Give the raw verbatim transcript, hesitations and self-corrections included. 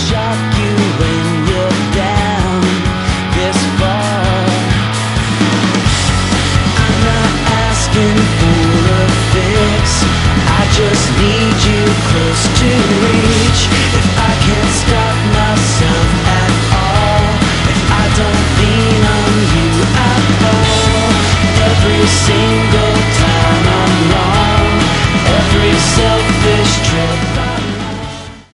shock you when you're down this far. I'm not asking for a fix, I just need you close to me.